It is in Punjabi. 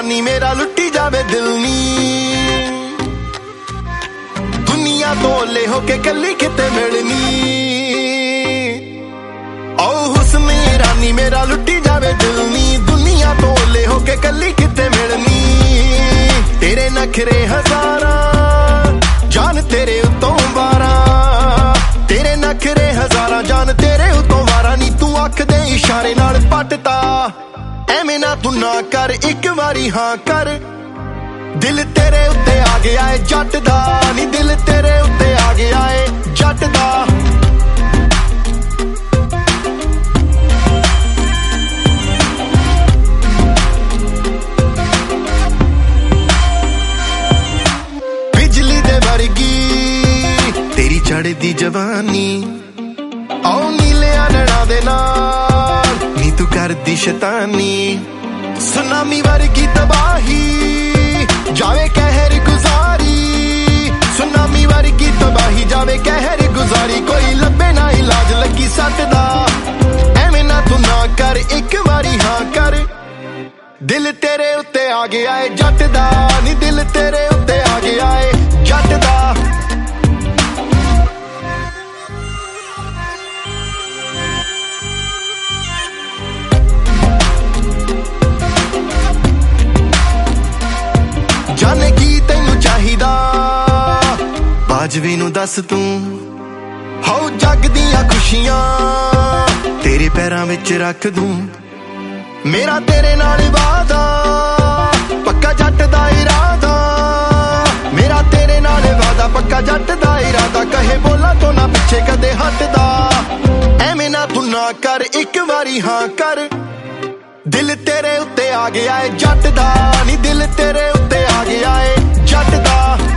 रानी मेरा लुट्टी जावे दिल नी दुनिया तो ले होके कली किते मिलनी ओ हुस्न रानी मेरा लुट्टी जावे दिल नी दुनिया तो ले होके कली किते मिलनी तेरे नखरे हजारा जान तेरे उतों बारा तेरे नखरे हजारा जान तेरे उतों बारा नी तू अख दे इशारे नाल पटता ਐਵੇਂ ਨਾ ਤੂੰ ਨਾ ਕਰ ਇੱਕ ਵਾਰੀ ਹਾਂ ਕਰ ਦਿਲ ਤੇਰੇ ਉੱਤੇ ਆ ਗਿਆ ਏ ਜੱਟ ਦਾ ਨੀ ਦਿਲ ਤੇਰੇ ਉੱਤੇ ਆ ਗਿਆ ਏ ਜੱਟ ਦਾ ਬਿਜਲੀ ਦੇ ਵਰਗੀ ਤੇਰੀ ਚੜ੍ਹਦੀ ਜਵਾਨੀ ਆਉ ਨੀਲਿਆਂ ਨੈਣਾਂ ਦੇ ਨਾਲ ਨੀ ਤੂੰ ਕਰਦੀ ਸ਼ੈਤਾਨੀ ਸੁਨਾਮੀ ਵਰਗੀ ਤਬਾਹੀ ਜਾਵੇ ਕਹਿਰ ਗੁਜ਼ਾਰੀ ਸੁਨਾਮੀ ਵਰਗੀ ਤਬਾਹੀ ਜਾਵੇ ਕਹਿਰ ਗੁਜ਼ਾਰੀ ਕੋਈ ਲੱਭੇ ਨਾ ਇਲਾਜ ਲੱਗੀ ਸੱਟ ਦਾ ਐਵੇਂ ਨਾ ਤੂੰ ਨਾ ਕਰ ਇੱਕ ਵਾਰੀ ਹਾਂ ਕਰ ਦਿਲ ਤੇਰੇ ਉੱਤੇ ਆ ਗਿਆ ਏ ਜੱਟ ਦਾ ਨੀ ਦਿਲ ਤੇਰੇ ਉੱਤੇ ਆ ਗਿਆ ਏ ਜੱਟ ਦਾ ਜਾਨੇ ਕੀ ਤੈਨੂੰ ਚਾਹੀਦਾ ਬਾਜਵੀ ਨੂੰ ਦੱਸ ਤੂੰ ਹੋ ਜੱਗ ਦੀਆਂ ਖੁਸ਼ੀਆਂ ਤੇਰੇ ਪੈਰਾਂ ਵਿੱਚ ਰੱਖ ਦੂੰ ਮੇਰਾ ਤੇਰੇ ਨਾਲ ਵਾਦਾ ਪੱਕਾ ਜੱਟ ਦਾ ਇਰਾਦਾ ਮੇਰਾ ਤੇਰੇ ਨਾਲ ਵਾਦਾ ਪੱਕਾ ਜੱਟ ਦਾ ਇਰਾਦਾ ਕਹੇ ਬੋਲਾਂ ਤੋਂ ਨਾ ਪਿੱਛੇ ਕਦੇ ਹਟਦਾ ਐਵੇਂ ਨਾ ਤੂੰ ਨਾ ਕਰ ਇੱਕ ਵਾਰੀ ਹਾਂ ਕਰ ਦਿਲ ਤੇਰੇ ਉੱਤੇ ਆ ਗਿਆ ਏ ਜੱਟ ਦਾ ਨੀ ਦਿਲ ਤੇਰੇ ਉੱਤੇ ਆ ਗਿਆ ਏ ਜੱਟ ਦਾ